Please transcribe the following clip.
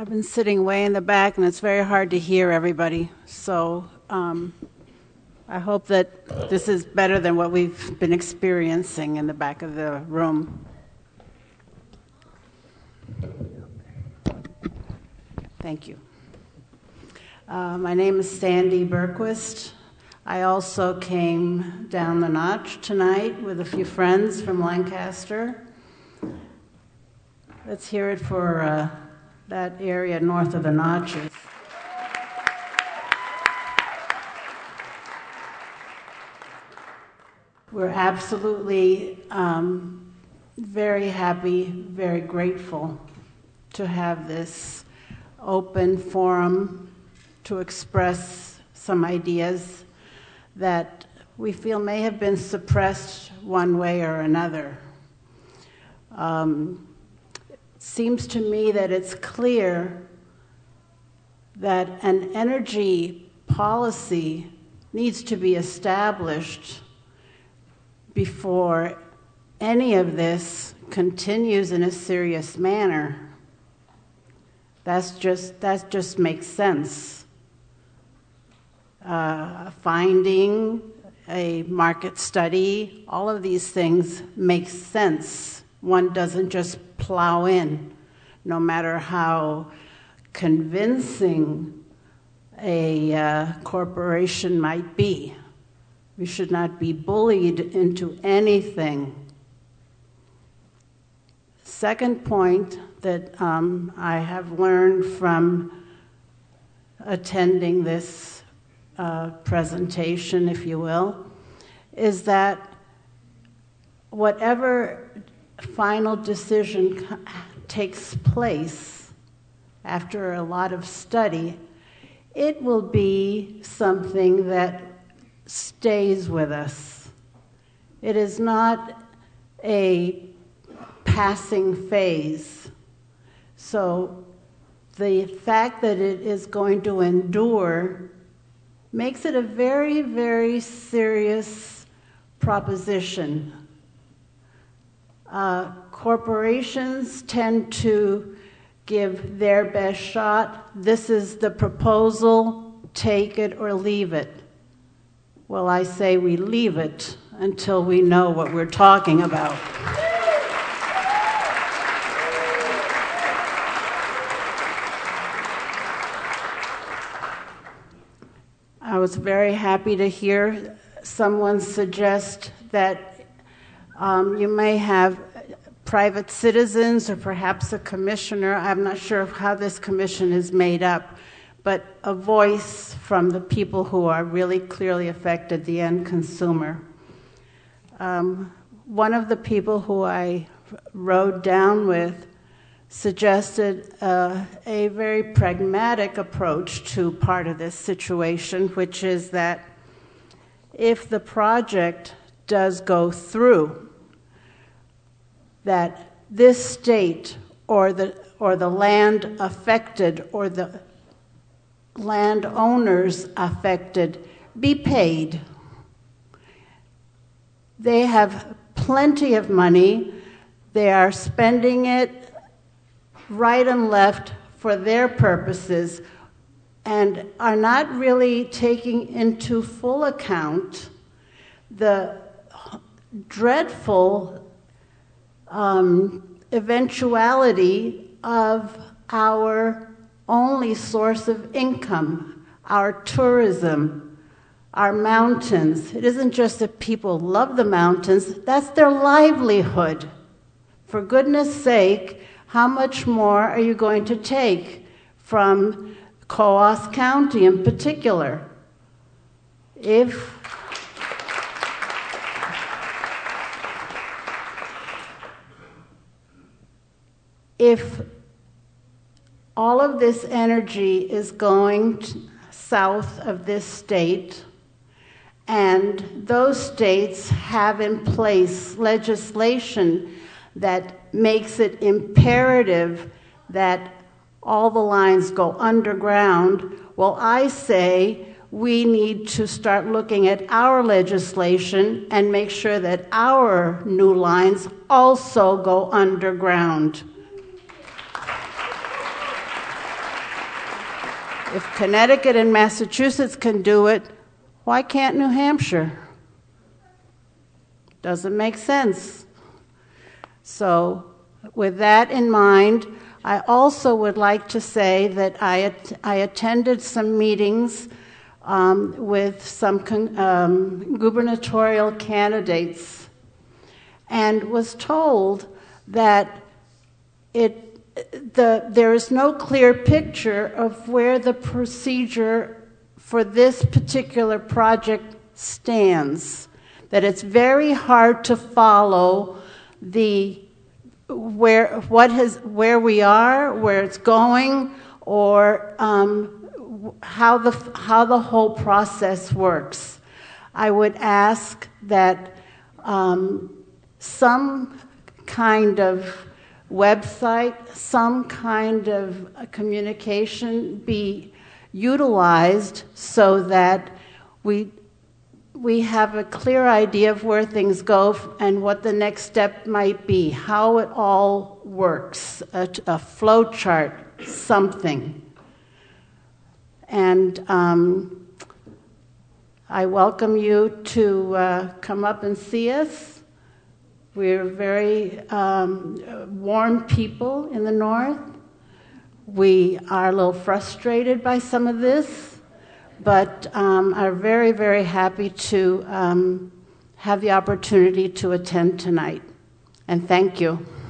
I've been sitting way in the back, and it's very hard to hear everybody. So I hope that this is better than what we've been experiencing in the back of the room. Thank you. My name is Sandy Berquist. I also came down the notch tonight with a few friends from Lancaster. Let's hear it for that area north of the Notches. We're absolutely very happy, very grateful to have this open forum to express some ideas that we feel may have been suppressed one way or another. Seems to me that it's clear that an energy policy needs to be established before any of this continues in a serious manner. That just makes sense. Finding a market study, all of these things make sense. One doesn't just plow in, no matter how convincing a corporation might be. We should not be bullied into anything. Second point that I have learned from attending this presentation, if you will, is that whatever final decision takes place after a lot of study, it will be something that stays with us. It is not a passing phase. So the fact that it is going to endure makes it a very, very serious proposition. Corporations tend to give their best shot. This is the proposal, take it or leave it. Well, I say we leave it until we know what we're talking about. I was very happy to hear someone suggest that you may have private citizens or perhaps a commissioner. I'm not sure how this commission is made up, but a voice from the people who are really clearly affected, the end consumer. One of the people who I rode down with suggested a very pragmatic approach to part of this situation, which is that if the project does go through, that this state or the land affected or the landowners affected be paid. They have plenty of money. They are spending it right and left for their purposes and are not really taking into full account the dreadful eventuality of our only source of income, our tourism, our mountains. It isn't just that people love the mountains, that's their livelihood. For goodness sake, how much more are you going to take from Coos County in particular? If all of this energy is going south of this state, and those states have in place legislation that makes it imperative that all the lines go underground, well, I say we need to start looking at our legislation and make sure that our new lines also go underground. If Connecticut and Massachusetts can do it, why can't New Hampshire? Doesn't make sense. So with that in mind, I also would like to say that I attended some meetings with some gubernatorial candidates and was told that there is no clear picture of where the procedure for this particular project stands, that it's very hard to follow where we are, where it's going, or how the whole process works. I would ask that some kind of website, some kind of communication be utilized so that we have a clear idea of where things go and what the next step might be, how it all works, a flow chart, something. And I welcome you to come up and see us. We're very warm people in the North. We are a little frustrated by some of this, but are very, very happy to have the opportunity to attend tonight. And thank you.